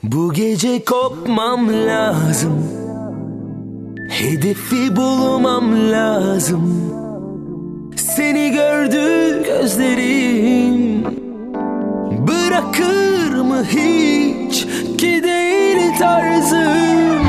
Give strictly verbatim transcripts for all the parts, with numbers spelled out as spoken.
Bu gece kopmam lazım, hedefi bulmam lazım. Seni gördü gözlerim, bırakır mı hiç ki değil tarzım.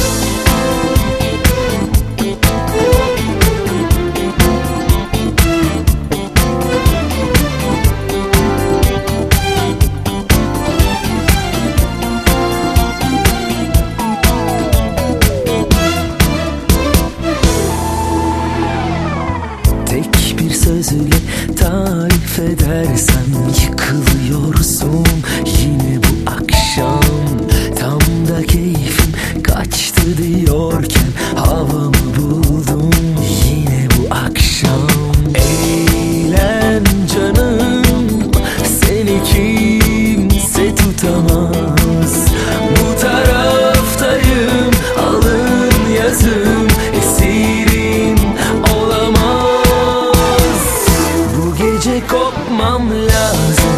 Tek bir sözle tarif edersem yıkılıyorsun yine bu akşam. Tam da keyfim kaçtı diyorken havamı buldum yine bu akşam. Eğlen canım, seni kimse tutamaz. Bu taraftayım, alın yazım, esirim olamaz. Bu gece kopmam lazım,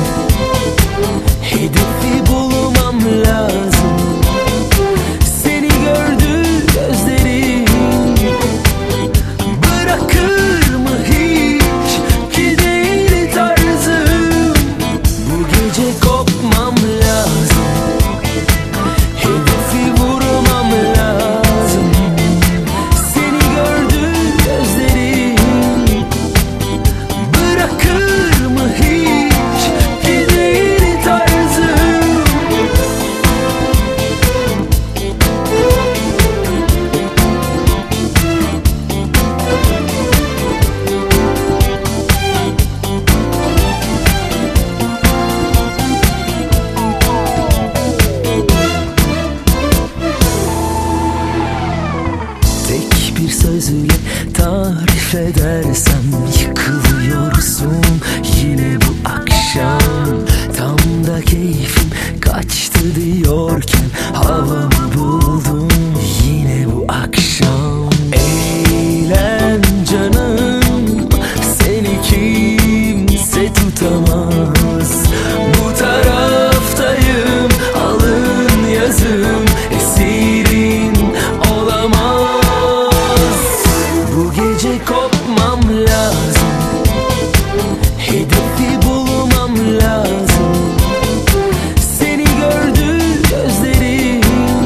hedefi bulmam lazım. Seni gördü gözlerim, bırakır mı hiç ki değil tarzım. Bu gece kopmam lazım, hedefi vurmam lazım. Seni gördü gözlerim, bırakır mı hiç ki değil tarzım. Tek bir sözle tarif edersem yıkılıyorsun yine bu akşam. Tam da keyfim kaçtı diyorken havamı buldum yine bu akşam. Eğlen canım, seni kimse tutamaz. Bu taraftayım, alın yazım, esirin olamaz. Bu gece kopmam lazım, hedefi bulmam lazım. Seni gördü gözlerim,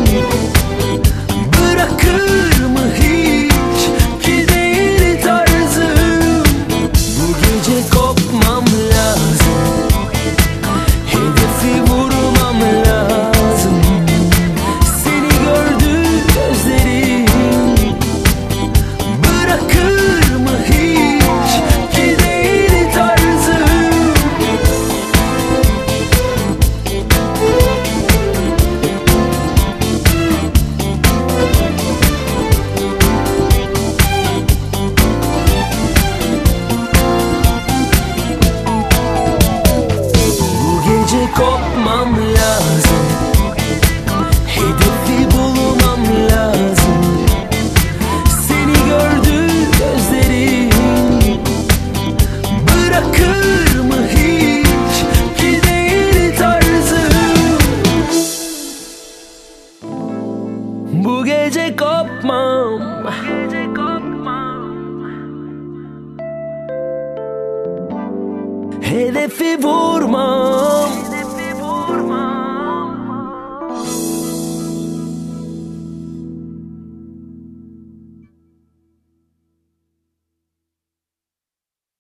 bırakır mı hiç ki değil tarzım. Bu gece kopmam lazım, hedefi vurmam lazım. Seni gördü gözlerim, bırakır mı hiç ki değil tarzım. Bu gece kopmam lazım, hedefi bulmam lazım. Seni gördü gözlerim, bırakır mı hiç ki değil tarzım. Bu gece kopmam, hedefi vur